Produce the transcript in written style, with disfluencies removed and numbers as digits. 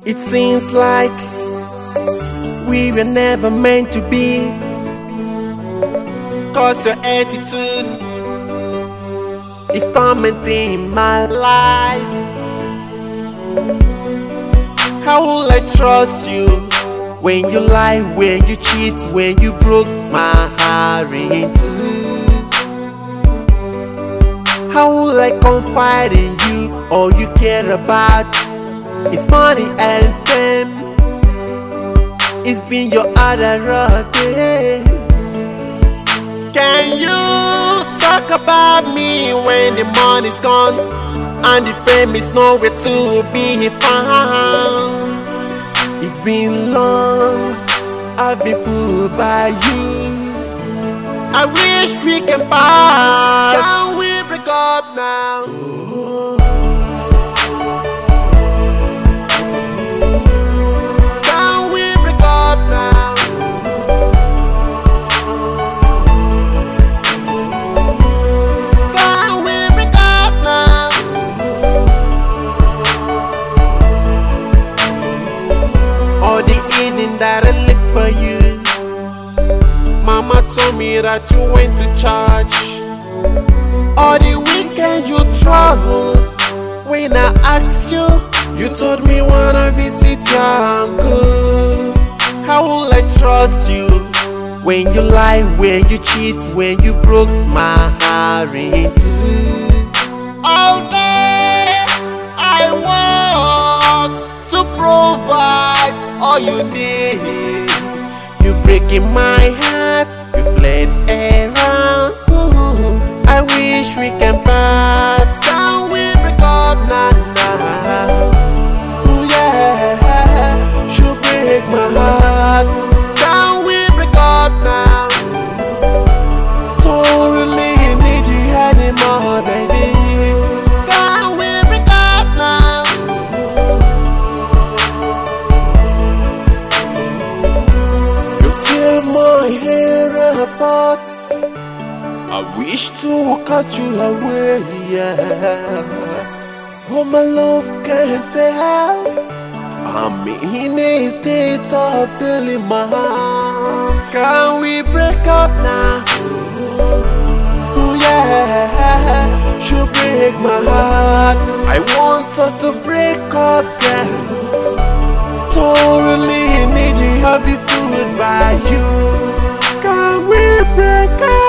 It seems like we were never meant to be, 'cause your attitude is tormenting my life. How will I trust you when you lie, when you cheat, when you broke my heart in two? How will I confide in you? All you care about is money and fame. It's been your other day. Can you talk about me when the money's gone and the fame is nowhere to be found? It's been long, I've been fooled by you. I wish we can part. Can we break up now? Can we break up now? Can we break up now? All the evening that I look for you, Mama told me that you went to church. All the weekend you traveled. When I asked you, you told me wanna visit your uncle. How will I trust you when you lie, when you cheat, when you broke my heart in two? All day I work to provide all you need. You breaking my heart, you fled around. Ooh, I wish we can part. Can we break up now? Ooh yeah, you break my heart. Can we break up now? Don't really need you anymore, baby. Can we break up now? My hair apart, I wish to cut you away, yeah. Oh, my love can't fail. I'm in a state of dilemma. Can we break up now? Oh yeah, you break my heart. I want us to break up, yeah. Totally need you, I'll be fooled by you. Can we break up?